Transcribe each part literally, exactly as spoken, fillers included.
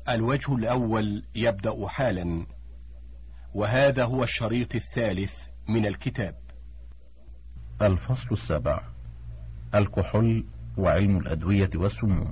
الوجه الأول يبدأ حالا، وهذا هو الشريط الثالث من الكتاب. الفصل السابع: الكحول وعلم الأدوية والسموم.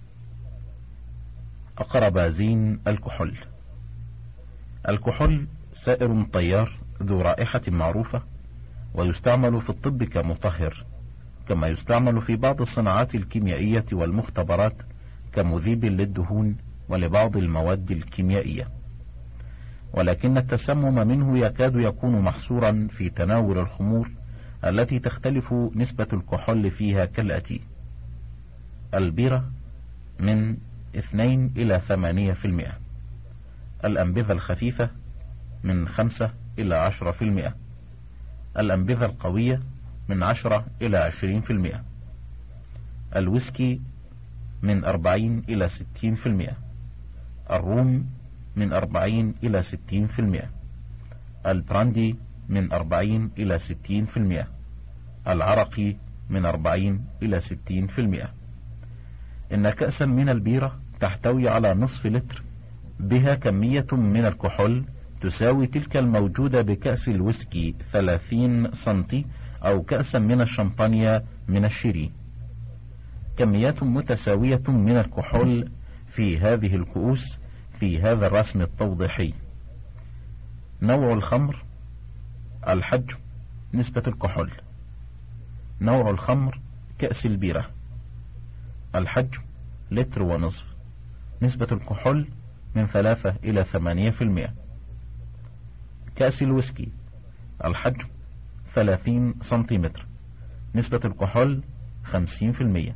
أقربازين الكحول. الكحول سائر طيار ذو رائحة معروفة، ويستعمل في الطب كمطهر، كما يستعمل في بعض الصناعات الكيميائية والمختبرات كمذيب للدهون ولبعض المواد الكيميائية. ولكن التسمم منه يكاد يكون محصورا في تناول الخمور التي تختلف نسبة الكحول فيها كالآتي: البيرة من اثنين إلى ثمانية في المئة، الأنبذة الخفيفة من خمسة إلى عشرة في المئة، الأنبذة القوية من عشرة إلى عشرين في المئة، الويسكي من أربعين إلى ستين في المئة، الروم من أربعين إلى ستين في المئة، البراندي من أربعين إلى ستين في المئة، العرقي من أربعين إلى ستين في المئة. إن كأسا من البيرة تحتوي على نصف لتر بها كمية من الكحول تساوي تلك الموجودة بكأس الويسكي ثلاثين سنتي، أو كأسا من الشمبانيا من الشيري. كميات متساوية من الكحول في هذه الكؤوس في هذا الرسم التوضيحي. نوع الخمر: الحجم، نسبة الكحول. نوع الخمر: كأس البيرة. الحجم: لتر ونصف. نسبة الكحول من ثلاثة إلى ثمانية في المئة. كأس الويسكي: الحجم ثلاثين سنتيمتر. نسبة الكحول خمسين في المئة.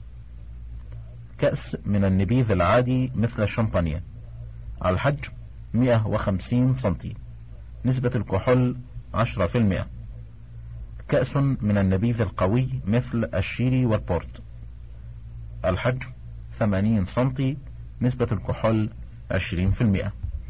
كأس من النبيذ العادي مثل الشمبانيا: الحجم مئة وخمسين سنتي. نسبة الكحول عشرة في المئة. كأس من النبيذ القوي مثل الشيري والبورت: الحجم ثمانين سنتي. نسبة الكحول عشرين في المئة.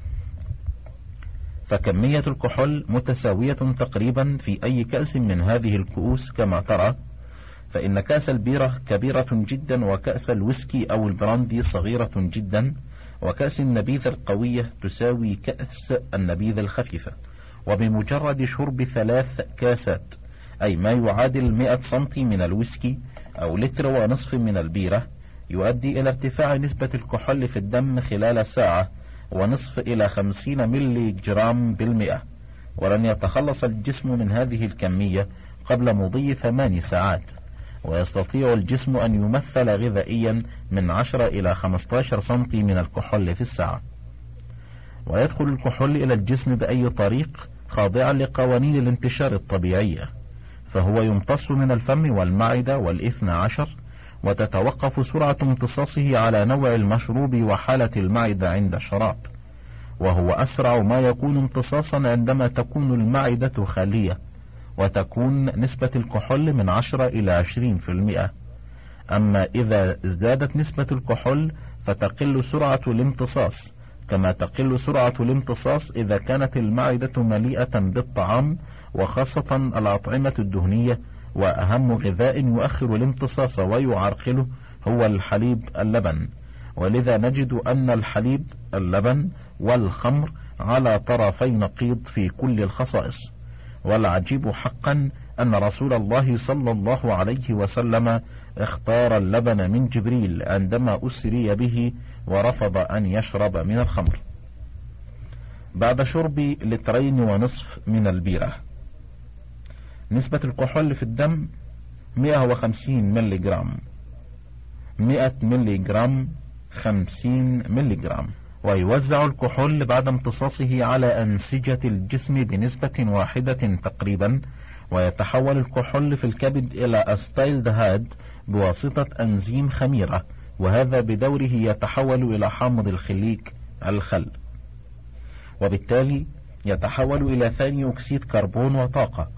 فكمية الكحول متساوية تقريبا في أي كأس من هذه الكؤوس كما ترى، فإن كأس البيرة كبيرة جدا، وكأس الويسكي أو البراندي صغيرة جدا، وكأس النبيذ القوية تساوي كأس النبيذ الخفيفة. وبمجرد شرب ثلاث كاسات، أي ما يعادل مئة سنتي من الويسكي أو لتر ونصف من البيرة، يؤدي إلى ارتفاع نسبة الكحول في الدم خلال ساعة ونصف إلى خمسين ملي جرام بالمئة، ولن يتخلص الجسم من هذه الكمية قبل مضي ثمان ساعات. ويستطيع الجسم أن يمثل غذائيا من عشرة إلى خمسة عشر سنتي من الكحول في الساعة. ويدخل الكحول إلى الجسم بأي طريق خاضعا لقوانين الانتشار الطبيعية، فهو يمتص من الفم والمعدة والاثنى عشر، وتتوقف سرعة امتصاصه على نوع المشروب وحالة المعدة عند الشراب، وهو أسرع ما يكون امتصاصا عندما تكون المعدة خالية، وتكون نسبة الكحول من عشرة إلى عشرين في المئة. أما إذا ازدادت نسبة الكحول فتقل سرعة الامتصاص، كما تقل سرعة الامتصاص إذا كانت المعدة مليئة بالطعام، وخاصة الأطعمة الدهنية. وأهم غذاء يؤخر الامتصاص ويعرقله هو الحليب اللبن، ولذا نجد أن الحليب اللبن والخمر على طرفي نقيض في كل الخصائص. والعجيب حقا أن رسول الله صلى الله عليه وسلم اختار اللبن من جبريل عندما أسري به، ورفض أن يشرب من الخمر. بعد شرب لترين ونصف من البيرة، نسبة الكحول في الدم مئة وخمسين ملي جرام. مئة ملي جرام خمسين ملي جرام. ويوزع الكحول بعد امتصاصه على أنسجة الجسم بنسبة واحدة تقريبا، ويتحول الكحول في الكبد إلى أستالدهيد بواسطة أنزيم خميرة، وهذا بدوره يتحول إلى حامض الخليك الخل، وبالتالي يتحول إلى ثاني أكسيد كربون وطاقة.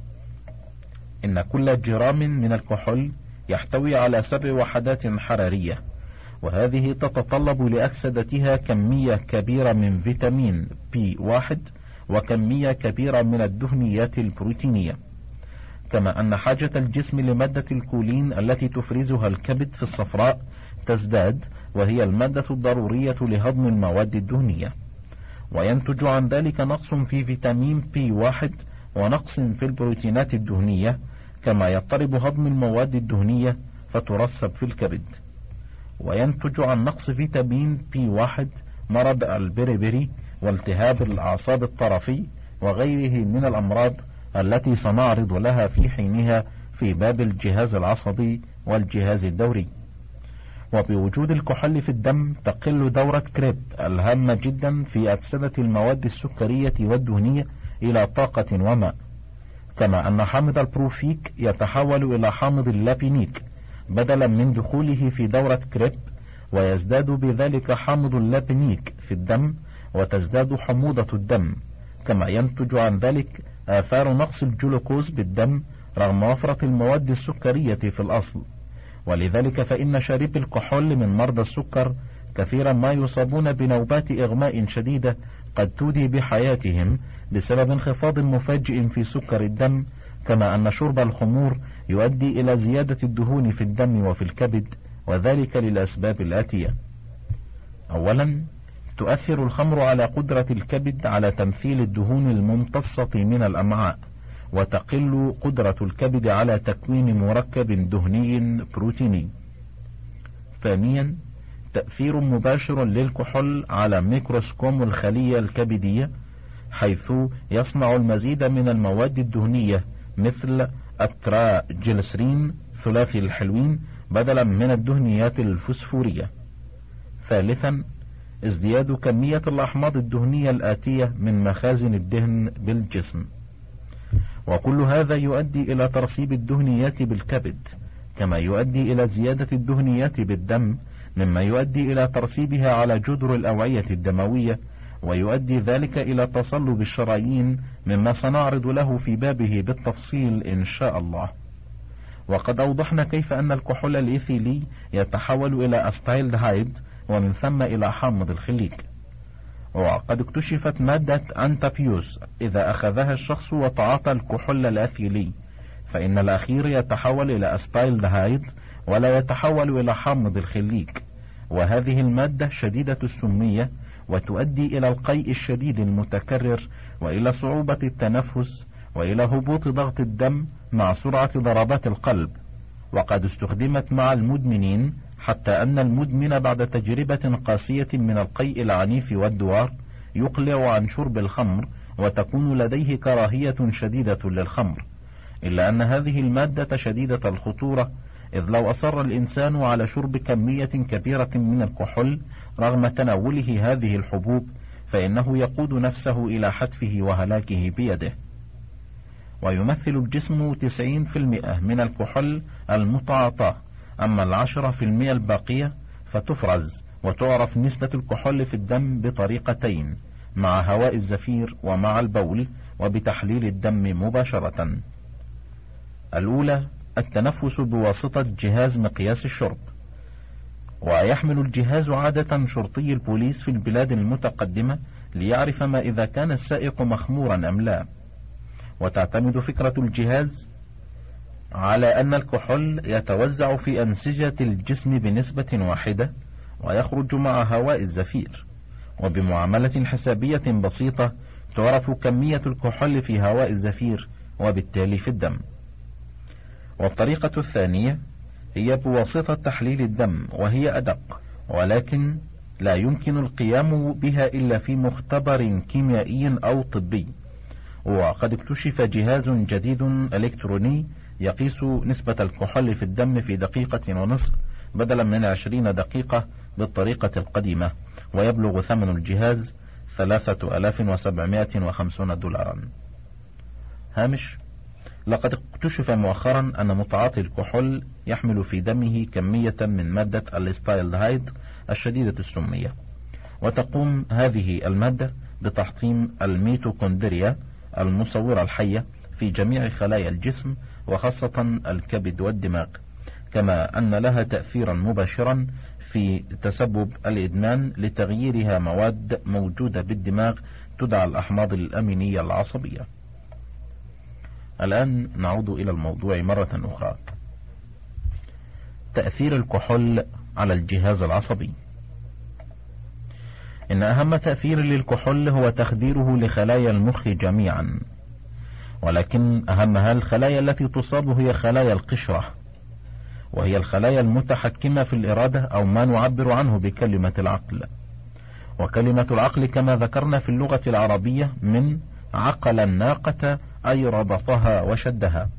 إن كل جرام من الكحول يحتوي على سبع وحدات حرارية، وهذه تتطلب لأكسدتها كمية كبيرة من فيتامين بي واحد وكمية كبيرة من الدهنيات البروتينية، كما أن حاجة الجسم لمادة الكولين التي تفرزها الكبد في الصفراء تزداد، وهي المادة الضرورية لهضم المواد الدهنية، وينتج عن ذلك نقص في فيتامين بي واحد ونقص في البروتينات الدهنية، كما يضطرب هضم المواد الدهنية فترسب في الكبد. وينتج عن نقص فيتامين بي واحد مرض البربري والتهاب الأعصاب الطرفي وغيره من الأمراض التي سنعرض لها في حينها في باب الجهاز العصبي والجهاز الدوري. وبوجود الكحول في الدم تقل دورة كريب الهامة جدا في أكسدة المواد السكرية والدهنية إلى طاقة وماء، كما أن حامض البروفيك يتحول إلى حامض اللابينيك بدلا من دخوله في دورة كريب، ويزداد بذلك حامض اللابينيك في الدم وتزداد حموضة الدم، كما ينتج عن ذلك آثار نقص الجلوكوز بالدم رغم وفرة المواد السكرية في الأصل. ولذلك فإن شاربي الكحول من مرضى السكر كثيرا ما يصابون بنوبات إغماء شديدة قد تودي بحياتهم بسبب انخفاض مفاجئ في سكر الدم، كما أن شرب الخمور يؤدي إلى زيادة الدهون في الدم وفي الكبد، وذلك للأسباب الآتية. أولا، تؤثر الخمر على قدرة الكبد على تمثيل الدهون الممتصة من الأمعاء، وتقل قدرة الكبد على تكوين مركب دهني بروتيني. ثانيا، تأثير مباشر للكحول على ميكروسكوم الخلية الكبدية، حيث يصنع المزيد من المواد الدهنية مثل التراجلسرين ثلاثي الحلوين بدلا من الدهنيات الفسفورية. ثالثا، ازدياد كمية الأحماض الدهنية الآتية من مخازن الدهن بالجسم. وكل هذا يؤدي إلى ترسيب الدهنيات بالكبد، كما يؤدي إلى زيادة الدهنيات بالدم، مما يؤدي إلى ترسيبها على جدر الأوعية الدموية، ويؤدي ذلك إلى تصلب الشرايين، مما سنعرض له في بابه بالتفصيل إن شاء الله. وقد أوضحنا كيف أن الكحول الإيثيلي يتحول إلى أستايلدهايد ومن ثم إلى حامض الخليك. وقد اكتشفت مادة أنتابيوس إذا أخذها الشخص وتعاطى الكحول الأثيلي، فإن الأخير يتحول إلى أستايلدهايد ولا يتحول إلى حامض الخليك، وهذه المادة شديدة السمية وتؤدي إلى القيء الشديد المتكرر وإلى صعوبة التنفس وإلى هبوط ضغط الدم مع سرعة ضربات القلب. وقد استخدمت مع المدمنين، حتى أن المدمن بعد تجربة قاسية من القيء العنيف والدوار يقلع عن شرب الخمر وتكون لديه كراهية شديدة للخمر، إلا أن هذه المادة شديدة الخطورة، إذ لو أصر الإنسان على شرب كمية كبيرة من الكحول رغم تناوله هذه الحبوب فإنه يقود نفسه إلى حتفه وهلاكه بيده. ويمثل الجسم تسعين بالمئة من الكحول المتعاطى، أما العشرة في المئة الباقية فتفرز. وتعرف نسبة الكحول في الدم بطريقتين: مع هواء الزفير ومع البول، وبتحليل الدم مباشرة. الأولى التنفس بواسطة جهاز مقياس الشرب. ويحمل الجهاز عادة شرطي البوليس في البلاد المتقدمة ليعرف ما إذا كان السائق مخمورا أم لا. وتعتمد فكرة الجهاز على أن الكحول يتوزع في أنسجة الجسم بنسبة واحدة ويخرج مع هواء الزفير، وبمعاملة حسابية بسيطة تعرف كمية الكحول في هواء الزفير وبالتالي في الدم. والطريقة الثانية هي بواسطة تحليل الدم، وهي أدق، ولكن لا يمكن القيام بها إلا في مختبر كيميائي أو طبي. وقد اكتشف جهاز جديد إلكتروني يقيس نسبة الكحول في الدم في دقيقة ونصف بدلا من عشرين دقيقة بالطريقة القديمة، ويبلغ ثمن الجهاز ثلاثة آلاف وسبعمائة وخمسين دولارا. هامش: لقد اكتشف مؤخرا أن متعاطي الكحول يحمل في دمه كمية من مادة الأستايلدهايد الشديدة السمية، وتقوم هذه المادة بتحطيم الميتوكوندريا المصورة الحية في جميع خلايا الجسم وخاصة الكبد والدماغ، كما أن لها تأثيرا مباشرا في تسبب الإدمان لتغييرها مواد موجودة بالدماغ تدعى الأحماض الأمينية العصبية. الآن نعود إلى الموضوع مرة أخرى. تأثير الكحول على الجهاز العصبي. إن أهم تأثير للكحول هو تخديره لخلايا المخ جميعا، ولكن أهمها الخلايا التي تصاب هي خلايا القشرة، وهي الخلايا المتحكمة في الإرادة أو ما نعبر عنه بكلمة العقل. وكلمة العقل كما ذكرنا في اللغة العربية من عقل الناقة أي ربطها وشدها.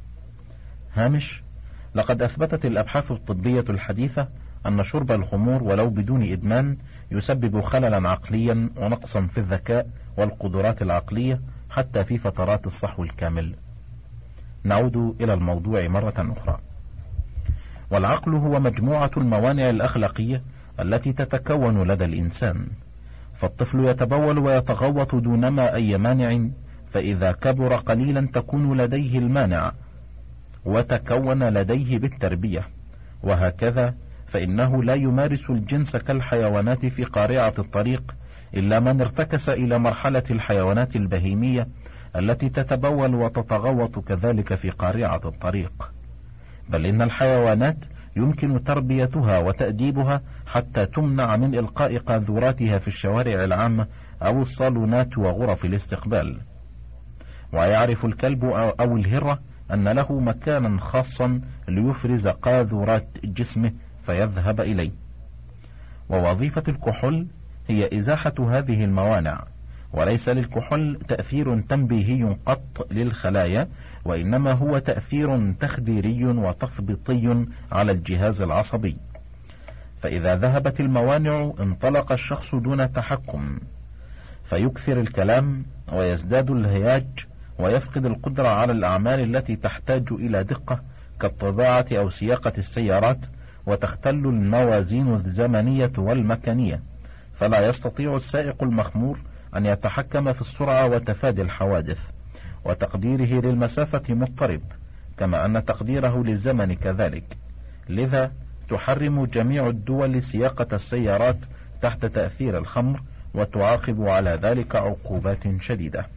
هامش: لقد أثبتت الأبحاث الطبية الحديثة أن شرب الخمور ولو بدون إدمان يسبب خللا عقليا ونقصا في الذكاء والقدرات العقلية حتى في فترات الصحو الكامل. نعود إلى الموضوع مرة أخرى. والعقل هو مجموعة الموانع الأخلاقية التي تتكون لدى الإنسان، فالطفل يتبول ويتغوط دونما أي مانع، فإذا كبر قليلا تكون لديه المانع وتكون لديه بالتربية، وهكذا فإنه لا يمارس الجنس كالحيوانات في قارعة الطريق إلا من ارتكس إلى مرحلة الحيوانات البهيمية التي تتبول وتتغوط كذلك في قارعة الطريق، بل إن الحيوانات يمكن تربيتها وتأديبها حتى تمنع من إلقاء قاذوراتها في الشوارع العامة أو الصالونات وغرف الاستقبال. ويعرف الكلب أو الهرة أن له مكانا خاصا ليفرز قاذورات جسمه فيذهب إليه. ووظيفة الكحول هي إزاحة هذه الموانع، وليس للكحول تأثير تنبيهي قط للخلايا، وإنما هو تأثير تخديري وتثبيطي على الجهاز العصبي. فإذا ذهبت الموانع انطلق الشخص دون تحكم، فيكثر الكلام ويزداد الهياج ويفقد القدرة على الأعمال التي تحتاج إلى دقة كالطباعة أو سياقة السيارات، وتختل الموازين الزمنية والمكانية، فلا يستطيع السائق المخمور أن يتحكم في السرعة وتفادي الحوادث، وتقديره للمسافة مضطرب، كما أن تقديره للزمن كذلك. لذا تحرم جميع الدول سياقة السيارات تحت تأثير الخمر، وتعاقب على ذلك عقوبات شديدة.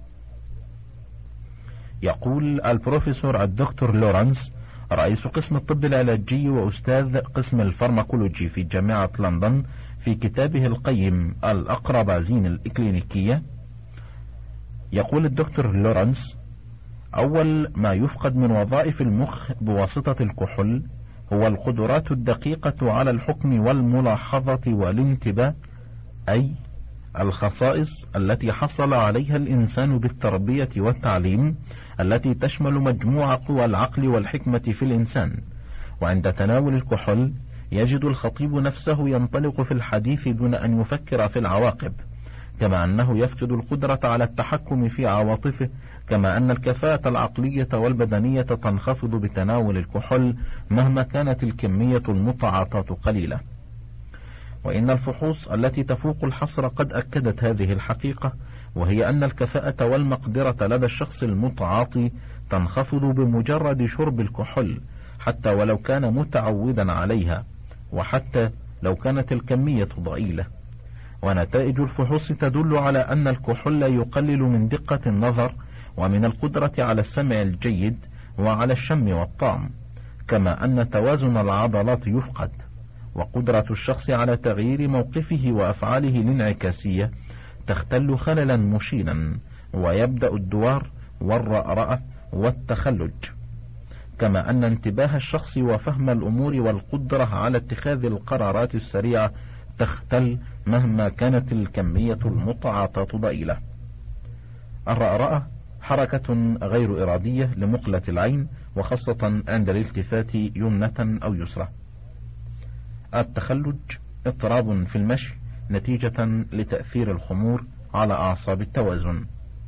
يقول البروفيسور الدكتور لورانس رئيس قسم الطب العلاجي وأستاذ قسم الفارماكولوجي في جامعة لندن في كتابه القيم الأقربازين الإكلينيكية، يقول الدكتور لورانس: أول ما يفقد من وظائف المخ بواسطة الكحول هو القدرات الدقيقة على الحكم والملاحظة والانتباه، أي الخصائص التي حصل عليها الإنسان بالتربية والتعليم، التي تشمل مجموع قوى العقل والحكمة في الإنسان. وعند تناول الكحول يجد الخطيب نفسه ينطلق في الحديث دون أن يفكر في العواقب، كما أنه يفقد القدرة على التحكم في عواطفه، كما أن الكفاءة العقلية والبدنية تنخفض بتناول الكحول مهما كانت الكمية المتعاطاة قليلة. وإن الفحوص التي تفوق الحصر قد أكدت هذه الحقيقة، وهي أن الكفاءة والمقدرة لدى الشخص المتعاطي تنخفض بمجرد شرب الكحول، حتى ولو كان متعودا عليها، وحتى لو كانت الكمية ضئيلة. ونتائج الفحوص تدل على أن الكحول يقلل من دقة النظر ومن القدرة على السمع الجيد وعلى الشم والطعم، كما أن توازن العضلات يفقد، وقدرة الشخص على تغيير موقفه وأفعاله الانعكاسية تختل خللا مشينا، ويبدأ الدوار والرأرأة والتخلج، كما أن انتباه الشخص وفهم الأمور والقدرة على اتخاذ القرارات السريعة تختل مهما كانت الكمية المتعاطاة ضئيلة. الرأرأة حركة غير إرادية لمقلة العين، وخاصة عند الالتفات يمنة أو يسرى. التخلج اضطراب في المشي نتيجة لتأثير الخمور على أعصاب التوازن.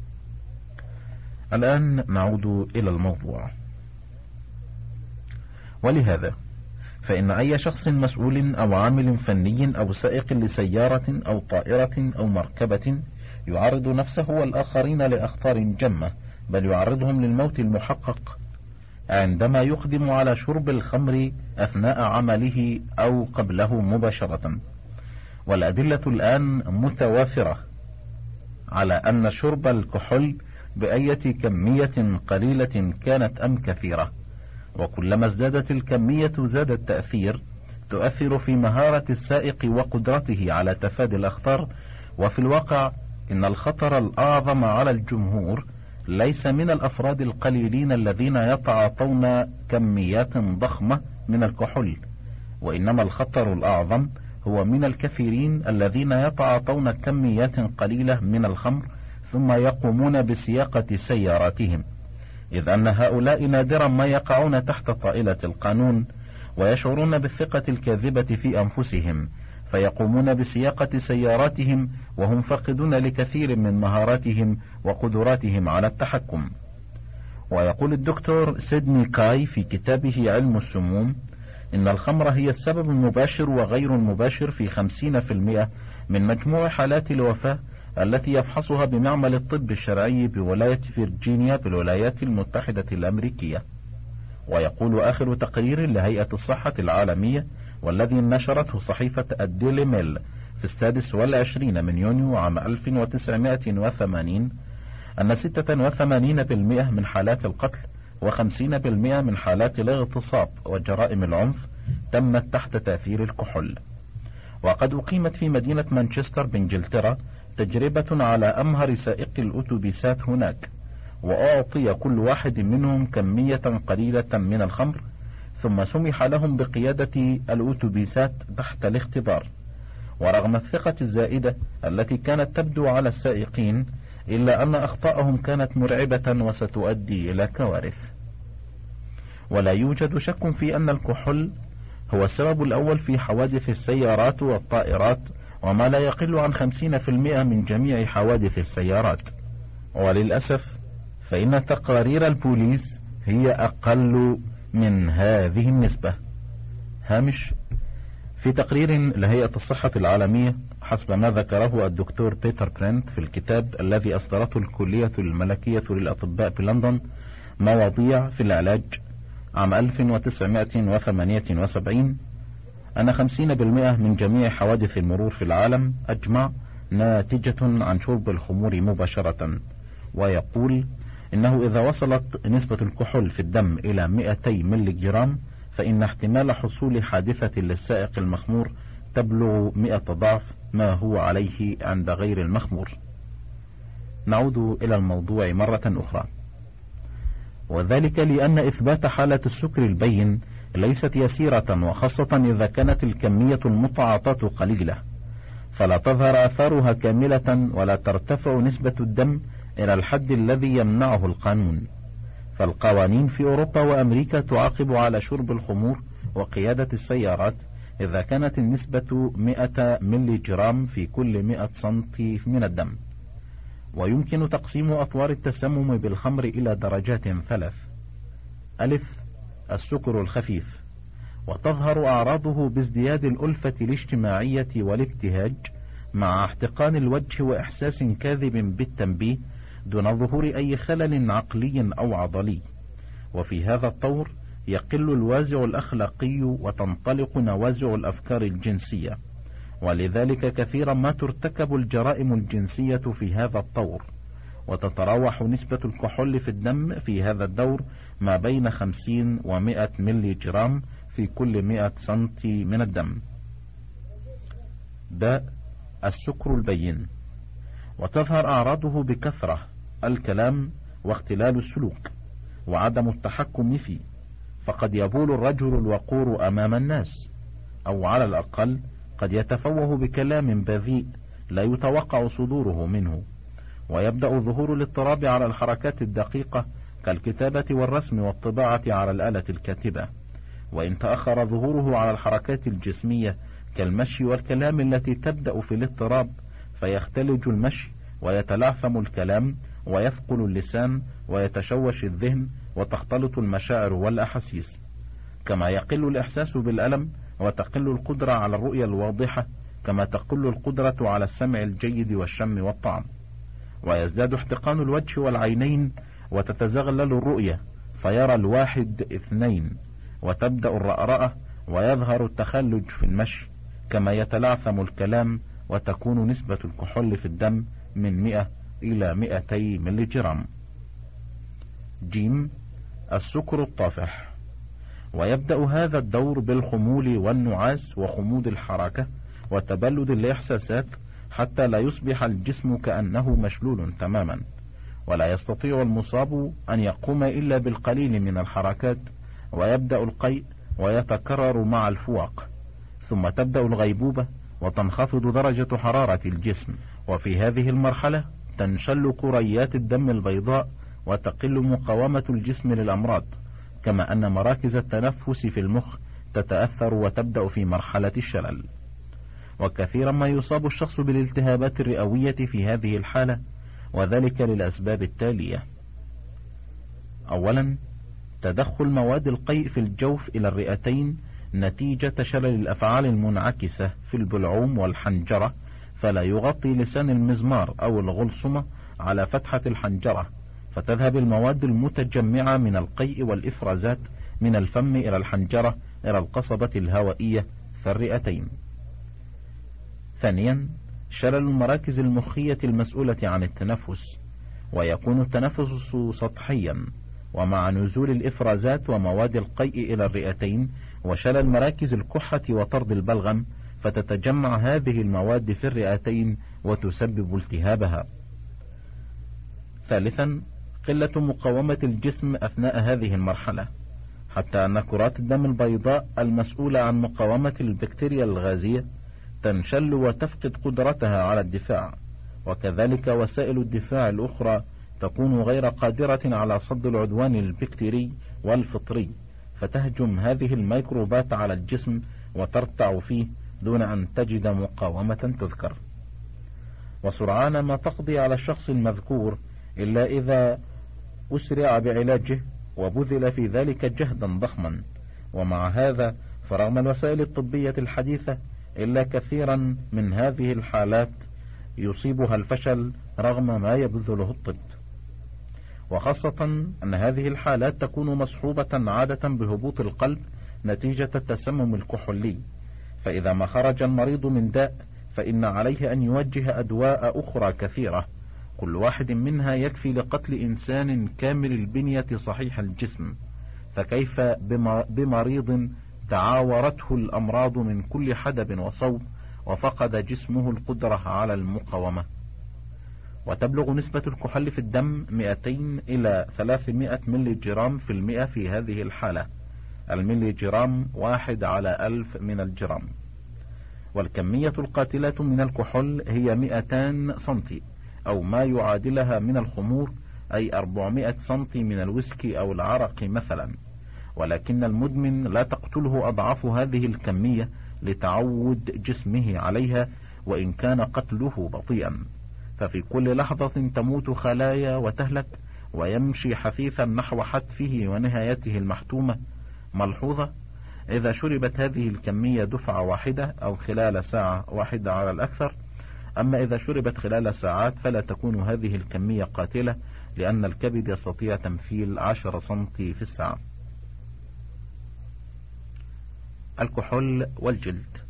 الآن نعود إلى الموضوع. ولهذا فإن أي شخص مسؤول أو عامل فني أو سائق لسيارة أو طائرة أو مركبة يعرض نفسه والآخرين لأخطار جمة، بل يعرضهم للموت المحقق عندما يقدم على شرب الخمر أثناء عمله أو قبله مباشرة. والأدلة الآن متوافرة على أن شرب الكحول بأية كمية قليلة كانت أم كثيرة، وكلما ازدادت الكمية زاد التأثير، تؤثر في مهارة السائق وقدرته على تفادي الأخطار. وفي الواقع إن الخطر الأعظم على الجمهور ليس من الأفراد القليلين الذين يتعاطون كميات ضخمة من الكحول، وإنما الخطر الأعظم هو من الكثيرين الذين يتعاطون كميات قليلة من الخمر ثم يقومون بسياقة سياراتهم، إذ أن هؤلاء نادرا ما يقعون تحت طائلة القانون ويشعرون بالثقة الكاذبة في أنفسهم، فيقومون بسياقة سياراتهم وهم فاقدون لكثير من مهاراتهم وقدراتهم على التحكم. ويقول الدكتور سيدني كاي في كتابه علم السموم إن الخمر هي السبب المباشر وغير المباشر في خمسين في المئة من مجموع حالات الوفاة التي يفحصها بمعمل الطب الشرعي بولاية فيرجينيا بالولايات المتحدة الأمريكية. ويقول آخر تقرير لهيئة الصحة العالمية والذي نشرته صحيفة الديلي ميل في السادس والعشرين من يونيو عام ألف وتسعمائة وثمانين أن ستة وثمانين بالمئة من حالات القتل وخمسين بالمئة من حالات الاغتصاب وجرائم العنف تمت تحت تأثير الكحول. وقد أقيمت في مدينة مانشستر بإنجلترا تجربة على أمهر سائقي الأتوبيسات هناك، وأعطي كل واحد منهم كمية قليلة من الخمر ثم سمح لهم بقيادة الأتوبيسات تحت الاختبار. ورغم الثقة الزائدة التي كانت تبدو على السائقين إلا أن أخطاءهم كانت مرعبة وستؤدي إلى كوارث. ولا يوجد شك في أن الكحول هو السبب الأول في حوادث السيارات والطائرات، وما لا يقل عن خمسين في المئة من جميع حوادث السيارات. وللأسف فإن تقارير البوليس هي أقل من هذه النسبة. هامش: في تقرير لهيئة الصحة العالمية حسب ما ذكره الدكتور بيتر برنت في الكتاب الذي أصدرته الكلية الملكية للأطباء بلندن مواضيع في العلاج عام ألف وتسعمائة وثمانية وسبعين، أن خمسين بالمئة من جميع حوادث المرور في العالم أجمع ناتجة عن شرب الخمور مباشرة. ويقول إنه إذا وصلت نسبة الكحول في الدم إلى مئتي ملي جرام فإن احتمال حصول حادثة للسائق المخمور تبلغ مئة ضعف ما هو عليه عند غير المخمور. نعود إلى الموضوع مرة أخرى، وذلك لأن إثبات حالة السكر البين ليست يسيرة، وخاصة إذا كانت الكمية المتعاطاة قليلة، فلا تظهر آثارها كاملة ولا ترتفع نسبة الدم إلى الحد الذي يمنعه القانون. فالقوانين في أوروبا وأمريكا تعاقب على شرب الخمور وقيادة السيارات إذا كانت النسبة مئة ملي جرام في كل مئة سنتي من الدم. ويمكن تقسيم أطوار التسمم بالخمر إلى درجات ثلاث: ألف، السكر الخفيف، وتظهر أعراضه بازدياد الألفة الاجتماعية والابتهاج مع احتقان الوجه وإحساس كاذب بالتنبيه دون ظهور أي خلل عقلي أو عضلي. وفي هذا الطور يقل الوازع الأخلاقي وتنطلق نوازع الأفكار الجنسية، ولذلك كثيرا ما ترتكب الجرائم الجنسية في هذا الطور. وتتراوح نسبة الكحول في الدم في هذا الدور ما بين خمسين ومئة ملي جرام في كل مئة سنتي من الدم. باء، السكر البين، وتظهر أعراضه بكثرة: الكلام واختلال السلوك وعدم التحكم فيه، فقد يبول الرجل الوقور أمام الناس، أو على الأقل قد يتفوه بكلام بذيء لا يتوقع صدوره منه. ويبدأ ظهور الاضطراب على الحركات الدقيقة كالكتابة والرسم والطباعة على الآلة الكاتبة، وإن تأخر ظهوره على الحركات الجسمية كالمشي والكلام التي تبدأ في الاضطراب فيختلج المشي ويتلعثم الكلام ويثقل اللسان ويتشوش الذهن وتختلط المشاعر والأحاسيس، كما يقل الإحساس بالألم وتقل القدرة على الرؤية الواضحة، كما تقل القدرة على السمع الجيد والشم والطعم، ويزداد احتقان الوجه والعينين وتتزغلل الرؤية فيرى الواحد اثنين، وتبدأ الرأرأة ويظهر التخلج في المشي، كما يتلعثم الكلام، وتكون نسبة الكحول في الدم من مئة إلى مئتي ملي جرام. جيم، السكر الطافح، ويبدأ هذا الدور بالخمول والنعاس وخمود الحركة وتبلد الإحساسات حتى لا يصبح الجسم كأنه مشلول تماما، ولا يستطيع المصاب أن يقوم إلا بالقليل من الحركات، ويبدأ القيء ويتكرر مع الفواق، ثم تبدأ الغيبوبة وتنخفض درجة حرارة الجسم. وفي هذه المرحلة تنشل كريات الدم البيضاء وتقل مقاومة الجسم للأمراض، كما أن مراكز التنفس في المخ تتأثر وتبدأ في مرحلة الشلل. وكثيرا ما يصاب الشخص بالالتهابات الرئوية في هذه الحالة، وذلك للأسباب التالية: أولا، تدخل مواد القيء في الجوف إلى الرئتين نتيجة شلل الأفعال المنعكسة في البلعوم والحنجرة، فلا يغطي لسان المزمار أو الغلصمة على فتحة الحنجرة، فتذهب المواد المتجمعة من القيء والإفرازات من الفم إلى الحنجرة إلى القصبة الهوائية في الرئتين. ثانيا، شلل المراكز المخية المسؤولة عن التنفس، ويكون التنفس سطحيا، ومع نزول الإفرازات ومواد القيء إلى الرئتين وشلل مراكز الكحة وطرد البلغم، فتتجمع هذه المواد في الرئتين وتسبب التهابها. ثالثا، قلة مقاومة الجسم أثناء هذه المرحلة، حتى أن كرات الدم البيضاء المسؤولة عن مقاومة البكتيريا الغازية تنشل وتفقد قدرتها على الدفاع، وكذلك وسائل الدفاع الأخرى تكون غير قادرة على صد العدوان البكتيري والفطري، فتهجم هذه الميكروبات على الجسم وترتع فيه دون أن تجد مقاومة تذكر. وسرعان ما تقضي على الشخص المذكور إلا إذا أسرع بعلاجه وبذل في ذلك جهدا ضخما. ومع هذا فرغم الوسائل الطبية الحديثة إلا كثيرا من هذه الحالات يصيبها الفشل رغم ما يبذله الطب، وخاصة أن هذه الحالات تكون مصحوبة عادة بهبوط القلب نتيجة التسمم الكحولي، فإذا ما خرج المريض من داء فإن عليه أن يوجه أدواء أخرى كثيرة، كل واحد منها يكفي لقتل إنسان كامل البنية صحيح الجسم، فكيف بمريض تعاورته الأمراض من كل حدب وصوب وفقد جسمه القدرة على المقاومة. وتبلغ نسبة الكحول في الدم مئتين إلى ثلاثمائة ملي جرام في المئة في هذه الحالة، الملي جرام واحد على ألف من الجرام. والكمية القاتلة من الكحول هي مئتان سنتي أو ما يعادلها من الخمور، أي أربعمائة سنتي من الويسكي أو العرق مثلا، ولكن المدمن لا تقتله أضعاف هذه الكمية لتعود جسمه عليها، وإن كان قتله بطيئا، ففي كل لحظة تموت خلايا وتهلك، ويمشي حثيثا نحو حتفه ونهايته المحتومة. ملحوظة: إذا شربت هذه الكمية دفعة واحدة أو خلال ساعة واحدة على الأكثر، أما إذا شربت خلال ساعات فلا تكون هذه الكمية قاتلة، لأن الكبد يستطيع تمثيل عشرة سنتي في الساعة. الكحول والجلد.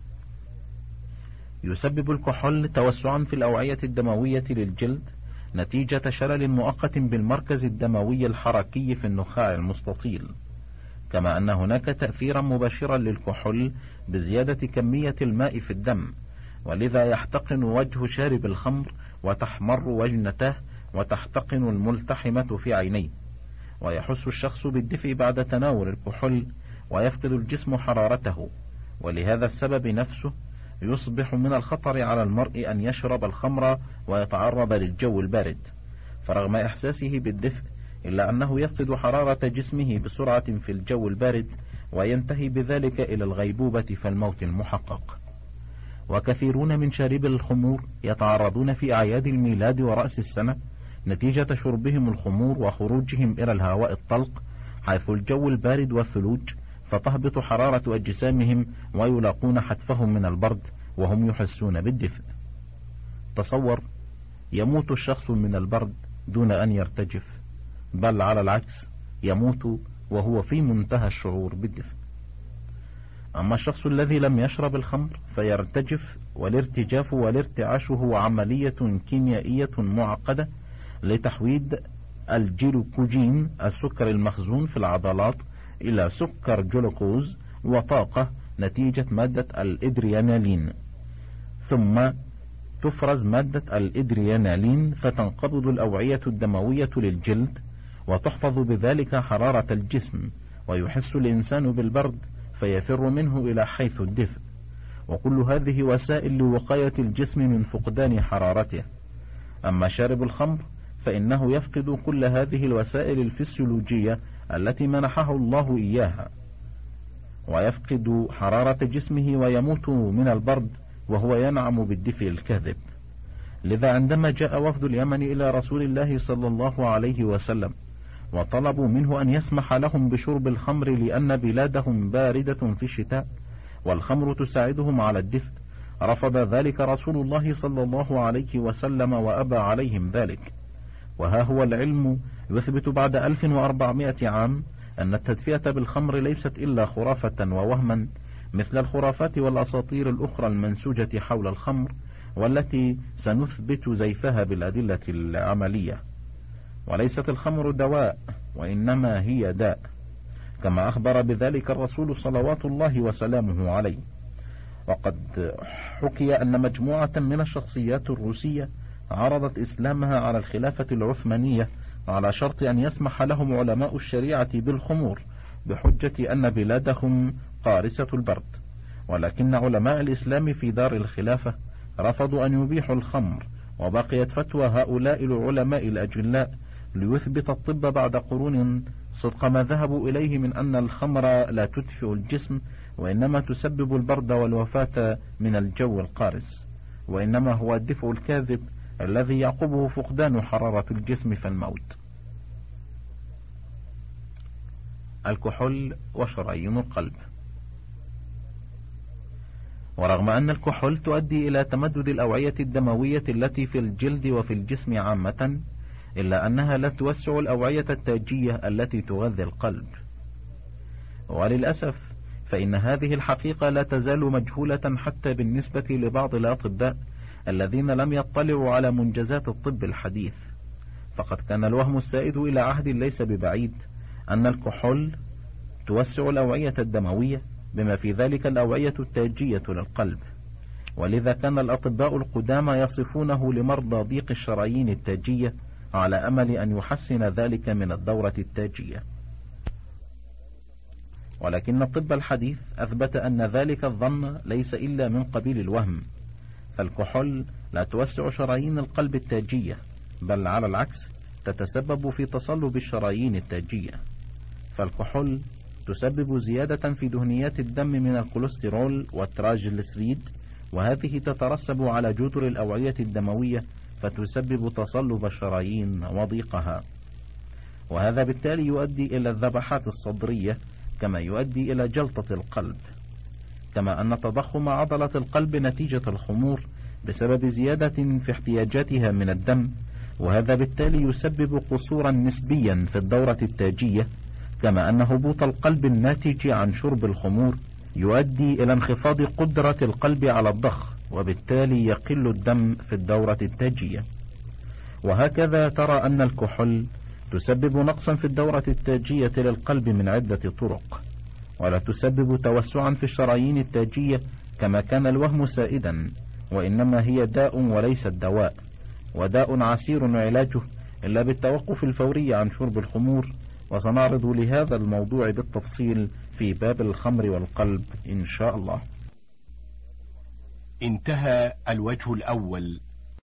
يسبب الكحول توسعا في الأوعية الدموية للجلد نتيجة شلل مؤقت بالمركز الدموي الحركي في النخاع المستطيل، كما أن هناك تأثيرا مباشرا للكحول بزيادة كمية الماء في الدم، ولذا يحتقن وجه شارب الخمر وتحمر وجنته وتحتقن الملتحمة في عينيه، ويحس الشخص بالدفء بعد تناول الكحول، ويفقد الجسم حرارته، ولهذا السبب نفسه يصبح من الخطر على المرء أن يشرب الخمر ويتعرض للجو البارد، فرغم إحساسه بالدفء إلا أنه يفقد حرارة جسمه بسرعة في الجو البارد، وينتهي بذلك إلى الغيبوبة فالموت المحقق. وكثيرون من شاربي الخمور يتعرضون في أعياد الميلاد ورأس السنة نتيجة شربهم الخمور وخروجهم إلى الهواء الطلق حيث الجو البارد والثلوج، فتهبط حرارة أجسامهم ويلاقون حتفهم من البرد وهم يحسون بالدفء. تصور، يموت الشخص من البرد دون أن يرتجف، بل على العكس يموت وهو في منتهى الشعور بالدفء. أما الشخص الذي لم يشرب الخمر فيرتجف، والارتجاف والارتعاش هو عملية كيميائية معقدة لتحويد الجلوكوجين السكر المخزون في العضلات إلى سكر جلوكوز وطاقة نتيجة مادة الإدرينالين، ثم تفرز مادة الإدرينالين فتنقبض الأوعية الدموية للجلد وتحفظ بذلك حرارة الجسم، ويحس الإنسان بالبرد فيفر منه إلى حيث الدفء، وكل هذه وسائل لوقاية الجسم من فقدان حرارته. أما شارب الخمر فإنه يفقد كل هذه الوسائل الفسيولوجية التي منحه الله إياها، ويفقد حرارة جسمه ويموت من البرد وهو ينعم بالدفء الكاذب. لذا عندما جاء وفد اليمن إلى رسول الله صلى الله عليه وسلم وطلبوا منه أن يسمح لهم بشرب الخمر لأن بلادهم باردة في الشتاء والخمر تساعدهم على الدفء، رفض ذلك رسول الله صلى الله عليه وسلم وأبى عليهم ذلك. وها هو العلم يثبت بعد ألف وأربعمائة عام أن التدفئة بالخمر ليست إلا خرافة ووهما مثل الخرافات والأساطير الأخرى المنسوجة حول الخمر، والتي سنثبت زيفها بالأدلة العملية. وليست الخمر دواء، وإنما هي داء، كما أخبر بذلك الرسول صلوات الله وسلامه عليه. وقد حكي أن مجموعة من الشخصيات الروسية عرضت إسلامها على الخلافة العثمانية على شرط أن يسمح لهم علماء الشريعة بالخمور بحجة أن بلادهم قارسة البرد، ولكن علماء الإسلام في دار الخلافة رفضوا أن يبيحوا الخمر، وبقيت فتوى هؤلاء العلماء الأجلاء ليثبت الطب بعد قرون صدق ما ذهبوا إليه من أن الخمر لا تدفئ الجسم، وإنما تسبب البرد والوفاة من الجو القارس، وإنما هو الدفء الكاذب الذي يعقبه فقدان حرارة الجسم فالموت. الكحول وشرايين القلب. ورغم أن الكحول تؤدي إلى تمدد الأوعية الدموية التي في الجلد وفي الجسم عامة، إلا أنها لا توسع الأوعية التاجية التي تغذي القلب. وللأسف فإن هذه الحقيقة لا تزال مجهولة حتى بالنسبة لبعض الأطباء الذين لم يطلعوا على منجزات الطب الحديث. فقد كان الوهم السائد إلى عهد ليس ببعيد أن الكحول توسع الأوعية الدموية بما في ذلك الأوعية التاجية للقلب، ولذا كان الأطباء القدامى يصفونه لمرضى ضيق الشرايين التاجية على أمل أن يحسن ذلك من الدورة التاجية. ولكن الطب الحديث أثبت أن ذلك الظن ليس إلا من قبيل الوهم، فالكحول لا توسع شرايين القلب التاجية، بل على العكس تتسبب في تصلب الشرايين التاجية. فالكحول تسبب زيادة في دهنيات الدم من الكوليسترول والتراجلسريد، وهذه تترسب على جدر الأوعية الدموية فتسبب تصلب الشرايين وضيقها، وهذا بالتالي يؤدي إلى الذبحات الصدرية، كما يؤدي إلى جلطة القلب. كما أن تضخم عضلة القلب نتيجة الخمور بسبب زيادة في احتياجاتها من الدم، وهذا بالتالي يسبب قصورا نسبيا في الدورة التاجية. كما أن هبوط القلب الناتج عن شرب الخمور يؤدي إلى انخفاض قدرة القلب على الضخ، وبالتالي يقل الدم في الدورة التاجية. وهكذا ترى أن الكحول تسبب نقصا في الدورة التاجية للقلب من عدة طرق، ولا تسبب توسعا في الشرايين التاجية كما كان الوهم سائدا، وإنما هي داء وليست دواء، وداء عسير علاجه إلا بالتوقف الفوري عن شرب الخمور. وسنعرض لهذا الموضوع بالتفصيل في باب الخمر والقلب إن شاء الله. انتهى الوجه الأول